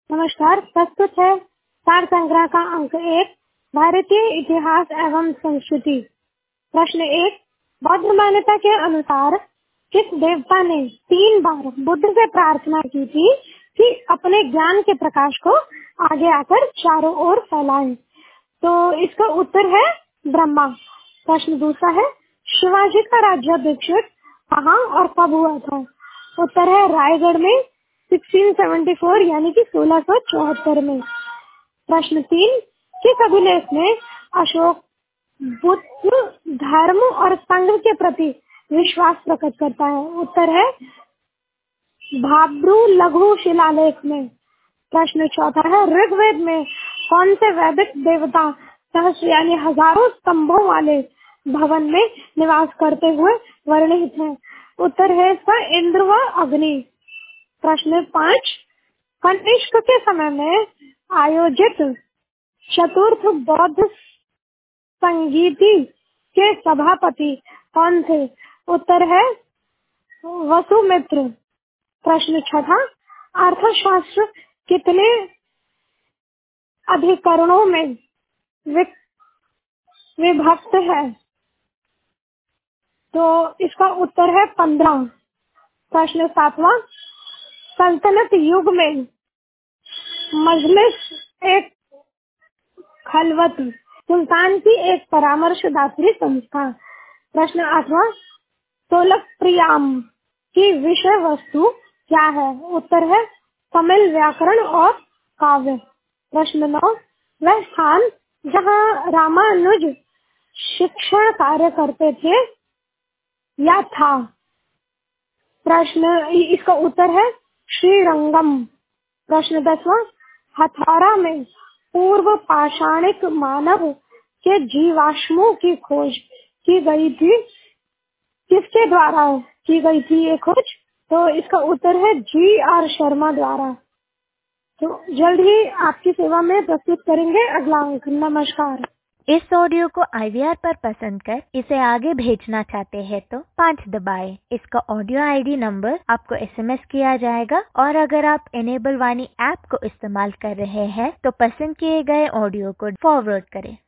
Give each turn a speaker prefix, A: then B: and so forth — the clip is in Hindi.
A: नमस्कार। प्रस्तुत है सार संग्रह का अंक 1, भारतीय इतिहास एवं संस्कृति। प्रश्न 1, बौद्ध मान्यता के अनुसार किस देवता ने 3 बार बुद्ध से प्रार्थना की थी कि अपने ज्ञान के प्रकाश को आगे आकर चारों ओर फैलाएं? तो इसका उत्तर है ब्रह्मा। प्रश्न दूसरा है, शिवाजी का राज्याभिषेक कहाँ और कब हुआ था? उत्तर है रायगढ़ में 1674 यानी कि 1674 में। प्रश्न 3, किस अभिलेख में अशोक बुद्ध धर्म और संघ के प्रति विश्वास प्रकट करता है? उत्तर है भाब्रू लघु शिलालेख में। प्रश्न चौथा है, ऋग्वेद में कौन से वैदिक देवता सहस्र यानी हजारों स्तंभों वाले भवन में निवास करते हुए वर्णित हैं? उत्तर है इसका इंद्र व अग्नि। प्रश्न 5, कनिष्क के समय में आयोजित चतुर्थ बौद्ध संगीति के सभापति कौन थे? उत्तर है वसुमित्र। प्रश्न छठा, अर्थशास्त्र कितने अधिकरणों में विभक्त है? तो इसका उत्तर है 15। प्रश्न 7वां, सल्तनत युग में मजलिस एक खलवत सुल्तान की एक परामर्शदात्री संस्था। प्रश्न 8वां, तोलकप्रियाम की विषय वस्तु क्या है? उत्तर है तमिल व्याकरण और काव्य। प्रश्न 9, वह स्थान जहाँ रामानुज शिक्षण कार्य करते थे या था? इसका उत्तर है श्रीरंगम। प्रश्न 10वां, हथौरा में पूर्व पाषाणिक मानव के जीवाश्मों की खोज की गई थी, किसके द्वारा की गई थी ये खोज? तो इसका उत्तर है G.R. शर्मा द्वारा। तो जल्द ही आपकी सेवा में प्रस्तुत करेंगे अगला अंक। नमस्कार।
B: इस ऑडियो को IVR पर पसंद कर इसे आगे भेजना चाहते हैं तो 5 दबाएं। इसका ऑडियो ID नंबर आपको SMS किया जाएगा और अगर आप इनेबल वाणी ऐप को इस्तेमाल कर रहे हैं तो पसंद किए गए ऑडियो को फॉरवर्ड करें।